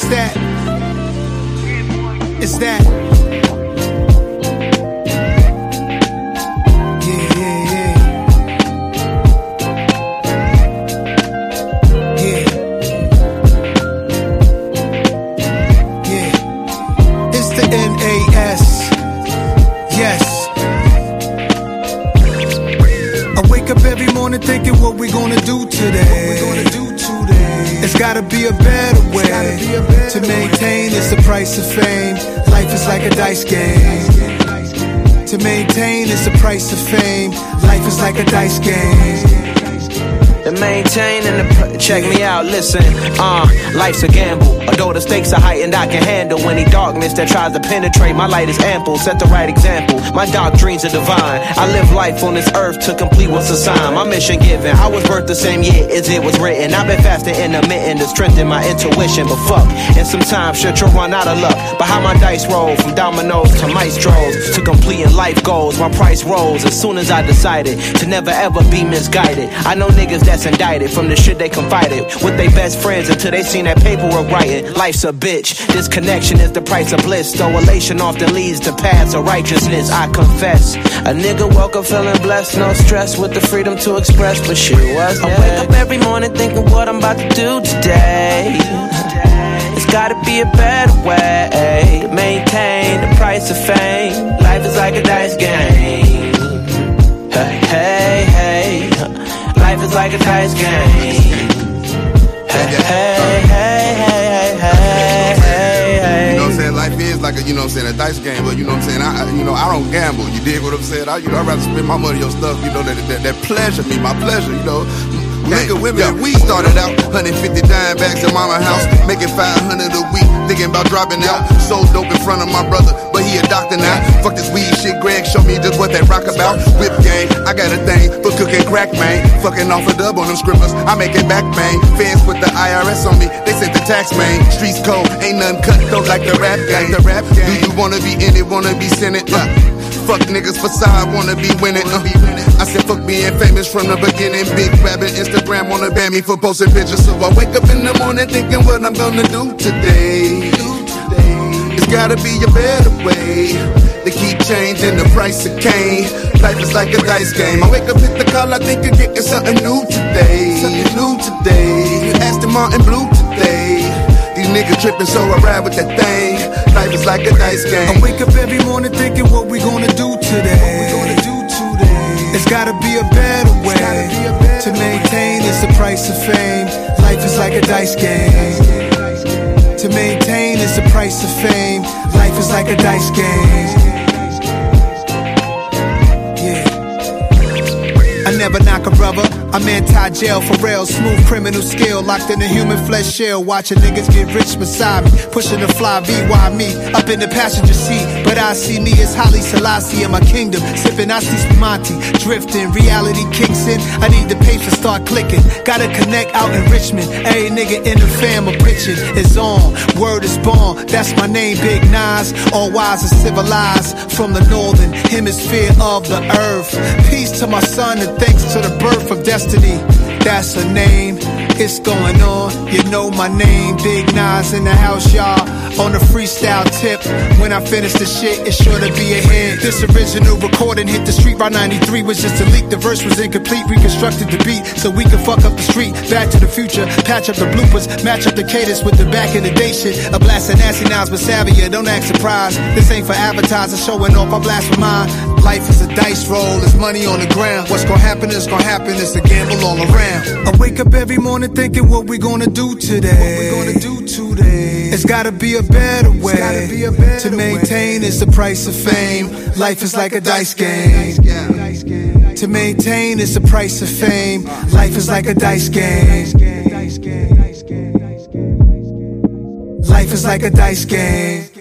that. It's that. NAS, yes. I wake up every morning thinking what we gonna do today. It's gotta be a better way to maintain. It's the price of fame. Life is like a dice game. To maintain is the price of fame. Life is like a dice game. To maintain and check me out, listen, life's a gamble. Although the stakes are heightened, I can handle any darkness that tries to penetrate. My light is ample, set the right example. My dark dreams are divine. I live life on this earth to complete what's assigned. My mission given, I was birthed the same year as it was written. I've been fasting intermittent to strengthen my intuition. But fuck, and sometimes shit you'll run out of luck. But how my dice roll, from dominoes to maestros, to completing life goals, my price rose as soon as I decided to never ever be misguided. I know niggas that's indicted from the shit they confided with their best friends until they seen that paperwork writing. Life's a bitch, disconnection is the price of bliss, though elation often leads to paths of righteousness. I confess, a nigga woke up feeling blessed, no stress, with the freedom to express, but shit was I wake up every morning thinking what I'm about to do today. It's gotta be a better way to maintain the price of fame. Life is like a dice game. Hey, hey, hey. Life is like a dice game. Hey, hey, hey, hey, hey, hey. You know what I'm saying? Life is like a, you know what I'm saying, a dice game. But you know what I'm saying? I don't gamble. You dig what I'm saying? I'd rather spend my money on stuff, you know, that pleasure me, my pleasure, you know. Nigga, women, we started out 150 dime bags at mama house, making 500 a week, thinking about dropping out. So dope in front of my brother, but he a doctor now. Fuck this weed shit, Greg, show me just what that rock about. Whip gang, I got a thing for cooking crack, man. Fucking off a dub on them scribblers, I make it back, man. Fans with the IRS on me, they sent the tax, man. Streets cold, ain't nothing cut though like the rap gang. Do you wanna be in it, wanna be Senate? Fuck niggas facade, wanna be winning. I said fuck being famous from the beginning. Big rabbit, Instagram wanna ban me for posting pictures. So I wake up in the morning thinking what I'm gonna do today. It's gotta be a better way to keep changing the price of cane. Life is like a dice game. I wake up, hit the call, I think of getting something new today. Something new today. Aston Martin blue today. These niggas tripping, so I ride with that thing. Life is like a dice game. I wake up every morning thinking what we gonna do today. It's gotta be a better way to maintain. It's the price of fame. Life is like a dice game. To maintain is the price of fame. Life is like a dice game. I never knock a brother, I'm anti-jail for real. Smooth criminal skill, locked in a human flesh shell. Watching niggas get rich beside me, pushing the fly VY me up in the passenger seat. But I see me as Haile Selassie in my kingdom, sipping Asti Spumante, drifting, reality kicks in. I need the paper start clicking, gotta connect out in Richmond. Every nigga in the fam of pitching is on, word is born. That's my name, Big Nas, all wise and civilized from the northern hemisphere of the earth. Peace to my son and thanks to the birth of destiny. That's a name, it's going on. You know my name, Big Nas in the house, y'all. On the freestyle tip, when I finish the shit, it's sure to be a hit. This original recording hit the street by 93 was just a leak. The verse was incomplete, reconstructed the beat so we can fuck up the street. Back to the future, patch up the bloopers, match up the cadence with the back in the day shit. A blast of nasty nouns but savvier, don't act surprised. This ain't for advertisers showing off, I blast for mine. Life is a dice roll, it's money on the ground. What's gonna happen is gonna happen, it's a gamble all around. I wake up every morning thinking what we gonna do today. It's gotta be a better way to maintain is the price of fame. Life is like a dice game. To maintain is the price of fame. Life is like a dice game. Life is like a dice game.